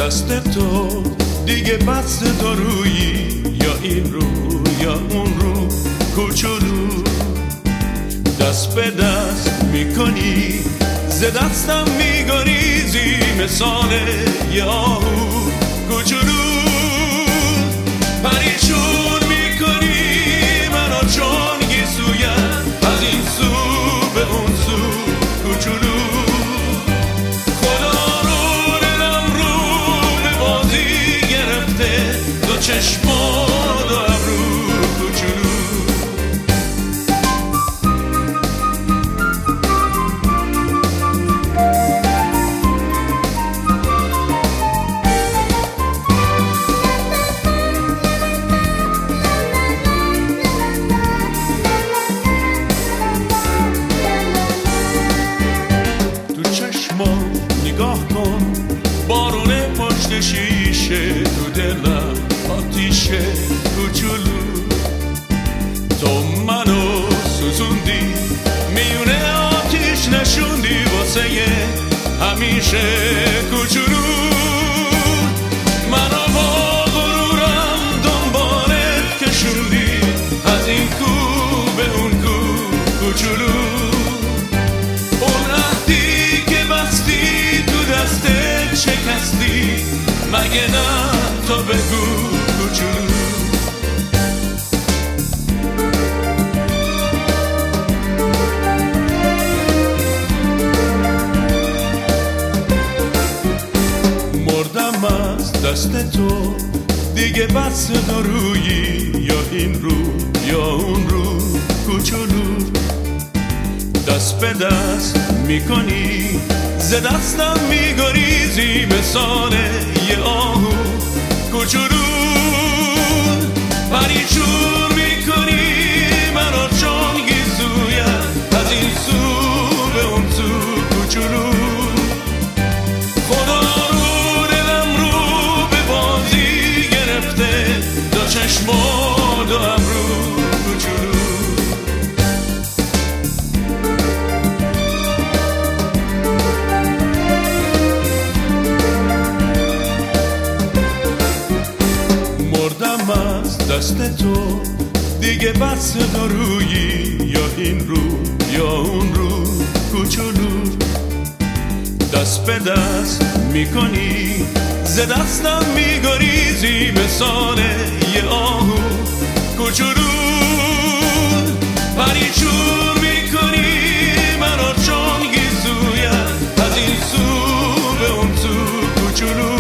دست تو دیگه بس تو رویی، یا این رو یا اون رو کوچولو، دست به دست میکنی ز دستم میگریزی مثال یه آهو کوچولو، پریشون میکنی منو چون گیسویم از این سو به اون سو کوچولو، خدا رو دلم رو به بازی گرفته، دو چشم و دو ابرو کوچولو. نگاه کن بارونه پشت شیشه، تو دلم آتیشه کوچولو، تو منو سوزوندی میونه آتیش نشوندی واسه همیشه کوچولو، منو با غرورم دنبالت کشوندی از این کو به اون کو کوچولو، شکستی مگه نه تو بگو کوچولو. مردم از دست تو دیگه بس تو رویی، یا این رو یا اون رو کوچولو، دست به دست میکنی ز دستم میگریزی مثال یه آهو کوچولو، پریشون میکنی منو چون گیسویم از این سو به اون سو کوچولو، خدا رو دلم رو به بازی گرفته، دو چشم و دو ابرو کوچولو. از دست تو دیگه بس تو رویی، یا این رو یا اون رو کوچولو، دست به دست میکنی ز دستم میگریزی مثال یه آهو کوچولو، پریشون میکنی منو چون گیسویم از این سو به اون سو کوچولو،